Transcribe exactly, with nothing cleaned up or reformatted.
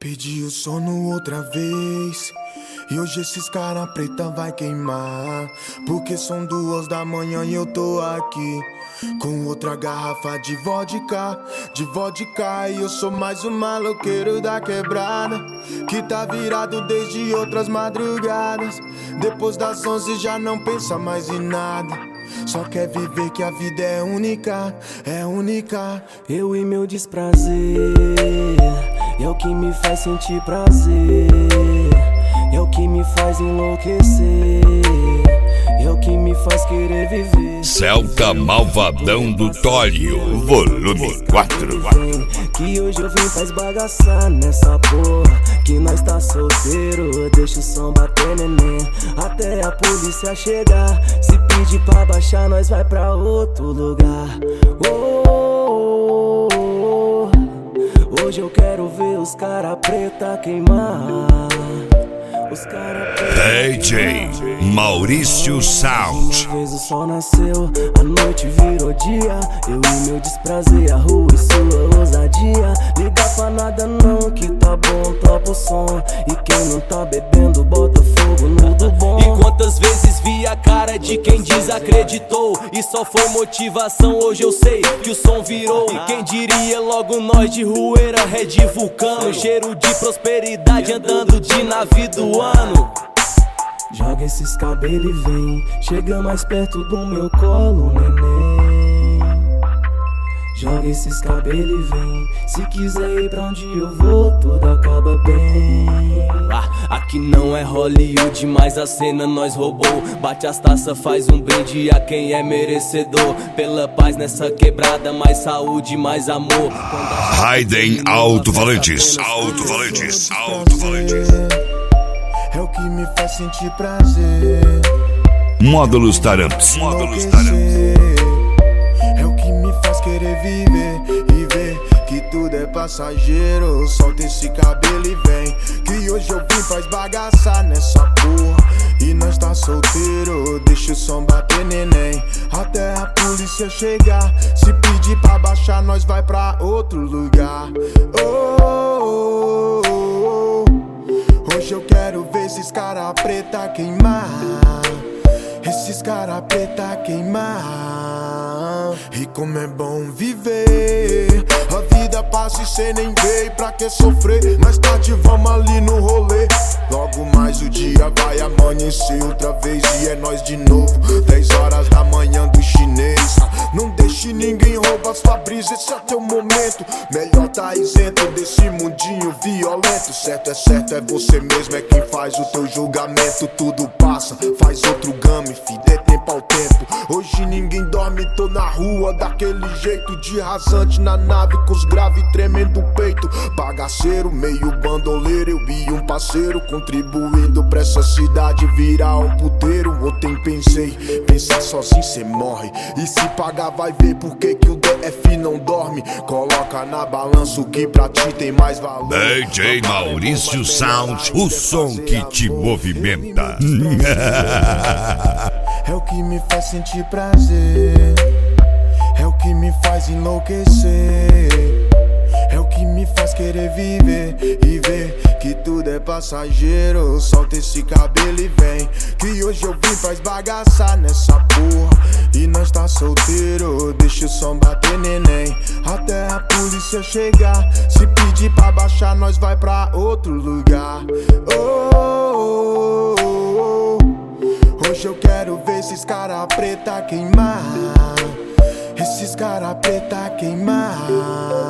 Pedi o sono outra vez e hoje esses cara preta vai queimar, porque são duas da manhã e eu tô aqui com outra garrafa de vodka, de vodka. E eu sou mais um maloqueiro da quebrada que tá virado desde outras madrugadas. Depois das onze já não pensa mais em nada, só quer viver que a vida é única, é única. Eu e meu desprazer é o que me faz sentir prazer, é o que me faz enlouquecer, é o que me faz querer viver. Celta Malvadão do Tório, volume quatro. Que hoje eu vim pra esbagaçar nessa porra, que nós tá solteiro, deixa o som bater, neném, até a polícia chegar. Se pedir pra baixar, nós vai pra outro lugar. Oh, oh, oh, oh. Hoje eu quero ver os cara preta queimar, os cara preta D J Maurício Sound. Uma vez o sol nasceu, a noite virou dia, eu e meu desprazer, a rua e sua ousadia. Liga pra nada não, que tá bom, topa o som. E quem não tá bebendo, bota fogo no do bom. E quantas vezes vi a cara de quem desacreditou, e só foi motivação, hoje eu sei que o som virou. E quem diria logo nós de Rueira, Red Vulcano, cheiro de prosperidade andando de navio do ano. Joga esses cabelos e vem, chega mais perto do meu colo, neném. Joga esses cabelos e vem, se quiser ir pra onde eu vou, tudo acaba bem. Ah, aqui não é Hollywood, mas a cena nós roubou. Bate as taças, faz um brinde a quem é merecedor. Pela paz nessa quebrada, mais saúde, mais amor. Raiden Alto-Falantes, Alto-Falantes, Alto-Falantes. É o que me faz sentir prazer. Módulos Taramps, Módulos Taramps. É o que me faz querer viver e ver que tudo é passageiro. Solta esse cabelo e vem, que hoje eu vim pra esbagaçar nessa porra. E nós tá solteiro, deixa o som bater, neném, até a polícia chegar. Se pedir pra baixar, nós vai pra outro lugar. Oh, oh, oh, oh. Hoje eu quero ver esses cara preta queimar, esses cara preta queimar. E como é bom viver, a vida passa e cê nem veio, pra que sofrer? Mais tarde vamos ali no rolê. Logo mais o dia vai amanhecer outra vez e é nós de novo. Dez horas da manhã do chinês. Não deixe ninguém roubar sua brisa, esse é teu momento. Melhor tá isento desse mundinho violento. Certo é certo, é você mesmo, é quem faz o teu julgamento. Tudo passa, faz outro game, fi, dê tempo ao tempo. Hoje ninguém dorme, tô na rua daquele jeito, de rasante na nave com os graves tremendo o peito. Bagaceiro, meio bandoleiro, eu vi um parceiro contribuindo pra essa cidade virar um puteiro. Ontem pensei, pensar sozinho cê morre, e se pagar vai ver por que que o D F não dorme. Coloca na balança o que pra ti tem mais valor. D J Maurício Sound, o som que te movimenta. É o que me faz sentir prazer, é o que me faz enlouquecer, é o que me faz querer viver e ver que tudo é passageiro. Solta esse cabelo e vem, que hoje eu vim pra esbagaçar nessa porra. E nós tá solteiro, deixa o som bater, neném, até a polícia chegar. Se pedir pra baixar, nós vai pra outro lugar. Oh, oh, oh, oh. Hoje eu quero ver esses cara preta queimar, esses cara preta queimar.